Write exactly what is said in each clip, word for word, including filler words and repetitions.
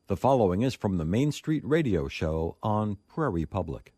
The following is from the Main Street Radio Show on Prairie Public.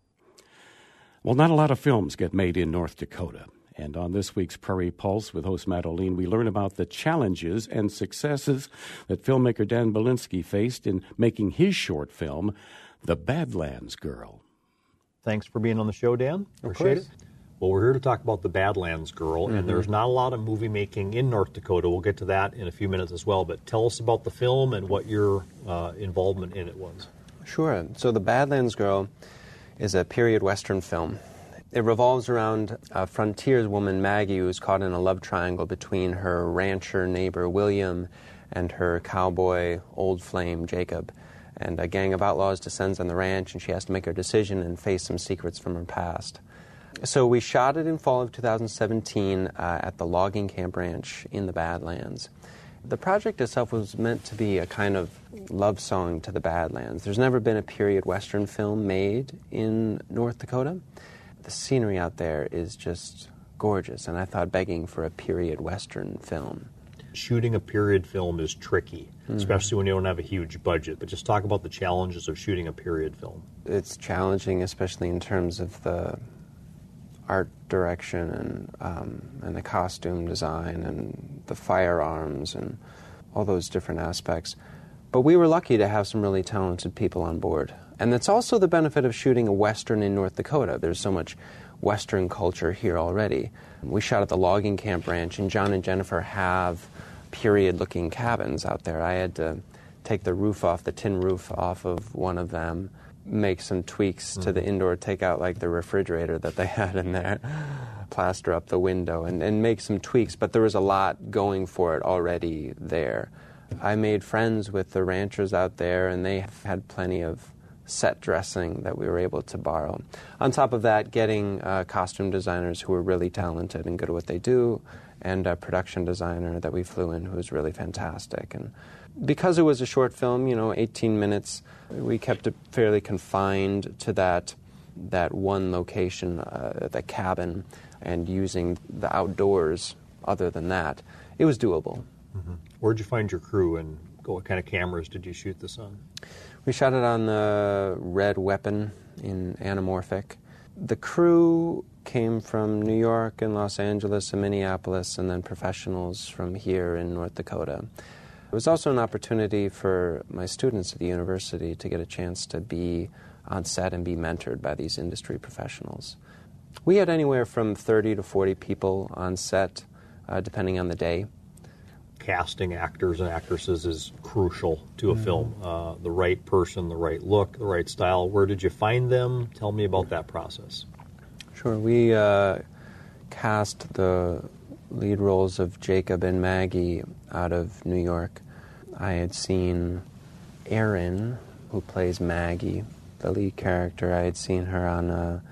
Well, not a lot of films get made in North Dakota. And on this week's Prairie Pulse with host Matt O'Lean, we learn about the challenges and successes that filmmaker Dan Belinsky faced in making his short film, The Badlands Girl. Thanks for being on the show, Dan. Appreciate it. Well, we're here to talk about The Badlands Girl, mm-hmm. and there's not a lot of movie making in North Dakota. We'll get to that in a few minutes as well, but tell us about the film and what your uh, involvement in it was. Sure. So The Badlands Girl is a period Western film. It revolves around a frontierswoman, Maggie, who's caught in a love triangle between her rancher neighbor, William, and her cowboy, old flame, Jacob. And a gang of outlaws descends on the ranch, and she has to make her decision and face some secrets from her past. So we shot it in fall of two thousand seventeen uh, at the Logging Camp Ranch in the Badlands. The project itself was meant to be a kind of love song to the Badlands. There's never been a period Western film made in North Dakota. The scenery out there is just gorgeous, and I thought begging for a period Western film. Shooting a period film is tricky, mm-hmm. especially when you don't have a huge budget. But just talk about the challenges of shooting a period film. It's challenging, especially in terms of the art direction and um, and the costume design and the firearms and all those different aspects. But we were lucky to have some really talented people on board. And that's also the benefit of shooting a Western in North Dakota. There's so much Western culture here already. We shot at the Logging Camp Ranch, and John and Jennifer have period-looking cabins out there. I had to take the roof off, the tin roof off of one of them, make some tweaks mm-hmm. to the indoor, take out like the refrigerator that they had in there, plaster up the window, and, and make some tweaks. But there was a lot going for it already there. I made friends with the ranchers out there, and they had plenty of set dressing that we were able to borrow. On top of that, getting uh, costume designers who were really talented and good at what they do, and a production designer that we flew in who was really fantastic. And because it was a short film, you know, eighteen minutes, we kept it fairly confined to that that one location, uh, the cabin, and using the outdoors other than that. It was doable. Mm-hmm. Where'd you find your crew, and what kind of cameras did you shoot this on? We shot it on the Red Weapon in anamorphic. The crew came from New York and Los Angeles and Minneapolis, and then professionals from here in North Dakota. It was also an opportunity for my students at the university to get a chance to be on set and be mentored by these industry professionals. We had anywhere from thirty to forty people on set, uh, depending on the day. Casting actors and actresses is crucial to a mm-hmm. film. Uh, the right person, the right look, the right style. Where did you find them? Tell me about that process. Sure. We uh, cast the lead roles of Jacob and Maggie out of New York. I had seen Erin, who plays Maggie, the lead character. I had seen her on a,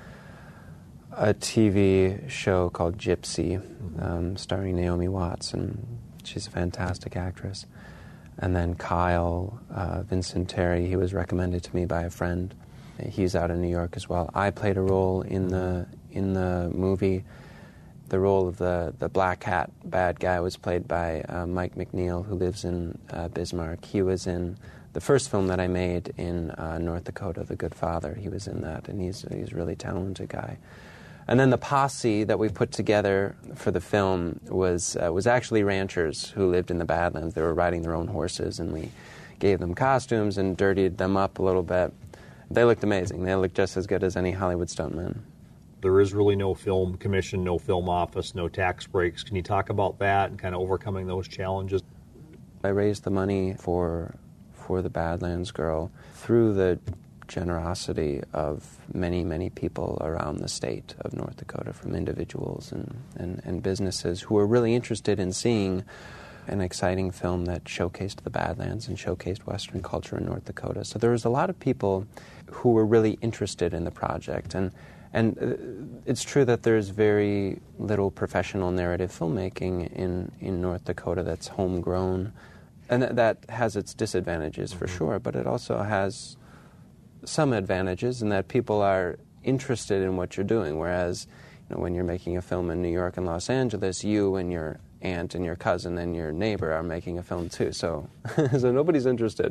a T V show called Gypsy, mm-hmm. um, starring Naomi Watts, and she's a fantastic actress. And then Kyle uh, Vincent Terry, he was recommended to me by a friend. He's out in New York as well. I played a role in the in the movie. The role of the, the black hat bad guy was played by uh, Mike McNeil, who lives in uh, Bismarck. He was in the first film that I made in uh, North Dakota, The Good Father. He was in that, and he's, he's a really talented guy. And then the posse that we put together for the film was uh, was actually ranchers who lived in the Badlands. They were riding their own horses, and we gave them costumes and dirtied them up a little bit. They looked amazing. They looked just as good as any Hollywood stuntman. There is really no film commission, no film office, no tax breaks. Can you talk about that and kind of overcoming those challenges? I raised the money for for the Badlands Girl through the generosity of many, many people around the state of North Dakota, from individuals and, and, and businesses who were really interested in seeing an exciting film that showcased the Badlands and showcased Western culture in North Dakota. So there was a lot of people who were really interested in the project. And And uh, it's true that there's very little professional narrative filmmaking in, in North Dakota that's homegrown. And th- that has its disadvantages, for mm-hmm. sure, but it also has some advantages in that people are interested in what you're doing, whereas you know, when you're making a film in New York and Los Angeles, you and your aunt and your cousin and your neighbor are making a film too. So, so nobody's interested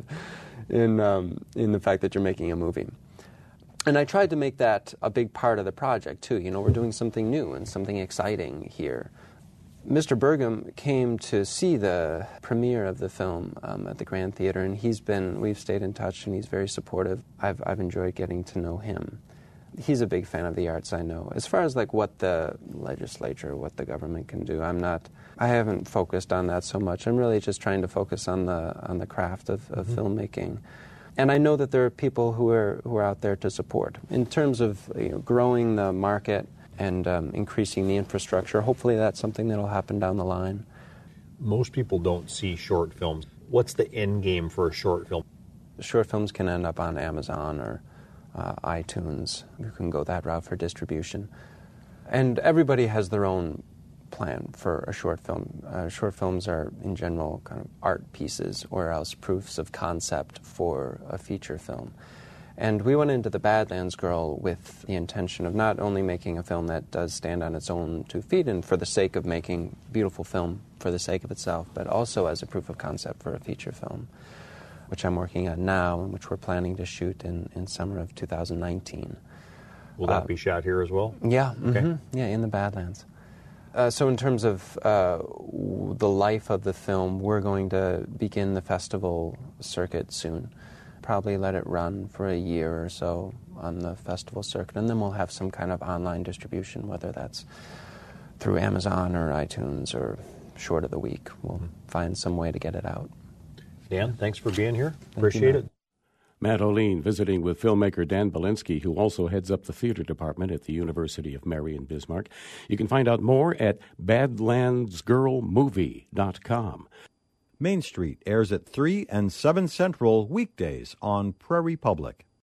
in um, in the fact that you're making a movie. And I tried to make that a big part of the project too. You know, we're doing something new and something exciting here. Mister Burgum came to see the premiere of the film um, at the Grand Theater, and he's been, we've stayed in touch, and he's very supportive. I've, I've enjoyed getting to know him. He's a big fan of the arts, I know. As far as like what the legislature, what the government can do, I'm not, I haven't focused on that so much. I'm really just trying to focus on the on the craft of, of mm-hmm. filmmaking. And I know that there are people who are who are out there to support. In terms of you know, growing the market and um, increasing the infrastructure, hopefully that's something that will happen down the line. Most people don't see short films. What's the end game for a short film? Short films can end up on Amazon or uh, iTunes. You can go that route for distribution. And everybody has their own plan for a short film. Uh, short films are, in general, kind of art pieces or else proofs of concept for a feature film. And we went into The Badlands Girl with the intention of not only making a film that does stand on its own two feet and for the sake of making beautiful film for the sake of itself, but also as a proof of concept for a feature film, which I'm working on now and which we're planning to shoot in, in summer of two thousand nineteen. Will that uh, be shot here as well? Yeah, okay. Mm-hmm, yeah, in the Badlands. Uh, so in terms of uh, w- the life of the film, we're going to begin the festival circuit soon. Probably let it run for a year or so on the festival circuit, and then we'll have some kind of online distribution, whether that's through Amazon or iTunes or short of the week. We'll mm-hmm. find some way to get it out. Dan, thanks for being here. Thank Appreciate you, it. Matt Olien visiting with filmmaker Dan Bilinsky, who also heads up the theater department at the University of Marion Bismarck. You can find out more at badlands girl movie dot com. Main Street airs at three and seven Central weekdays on Prairie Public.